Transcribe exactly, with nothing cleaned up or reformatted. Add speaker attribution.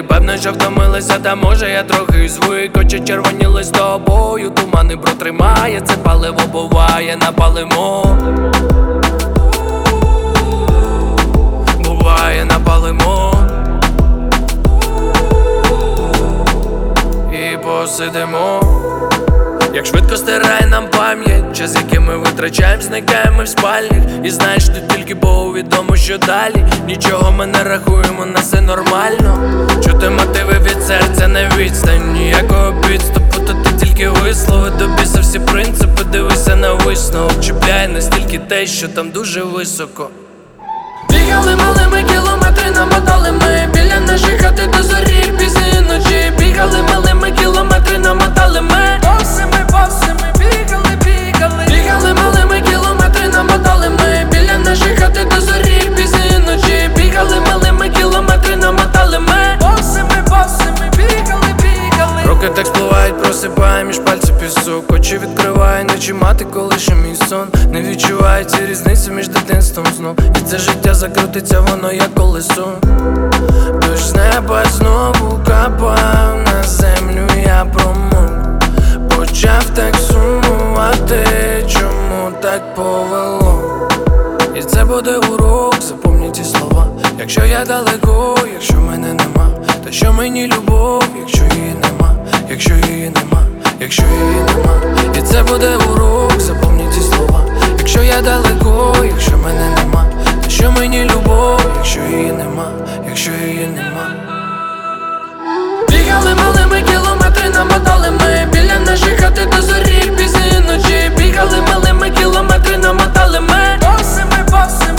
Speaker 1: Ти певно, що втомилася, та може я трохи звик. Очі червоніли з тобою, тумани протримає, це паливо буває, напалимо. Буває, напалимо і посидимо. Як швидко стирає нам пам'ять, час, який ми витрачаємо, зникаємо в спальнях. І знаєш, тут тільки Богу відомо, що далі. Нічого ми не рахуємо, на все нормально. Чути мотиви від серця на відстань, ніякого підступу, то ти тільки вислови. До біса всі принципи, дивися на висновок. Чіпляє настільки те, що там дуже високо. Бігали малими кілометри, намотали ми біля нашої хати до зорі пізні ночі. Бігали малими кілометри, намотали ми. Босими, босими, бігали, бігали. Бігали малими кілометри, намотали ми біля нашої хати до зорі пізні ночі. Бігали малими кілометри, намотали ми. Босими, босими, бігали, бігали. Руки так спливають, просипає між пальців пісок. Очі відкриває, ночі мати колише мій сон. Не відчувається різниці між дитинством знов. І це життя закрутиться, воно як колесо. Дощ з неба знову капав на землю, я промок. Почав так сумувати, чому так повело. І це буде урок, запомні ці слова. Якщо я далеко, якщо мене нема, та що мені любов, якщо її нема, якщо її нема, якщо її нема. І це буде урок, запомні ці слова. Якщо я далеко, якщо мене нема, та що мені любов, якщо її нема, якщо її нема. Бігали малими кілометри, намотали ми біля нашої хати до зорі пізні ночі. Бігали малими кілометри, намотали ми. Босими, босими.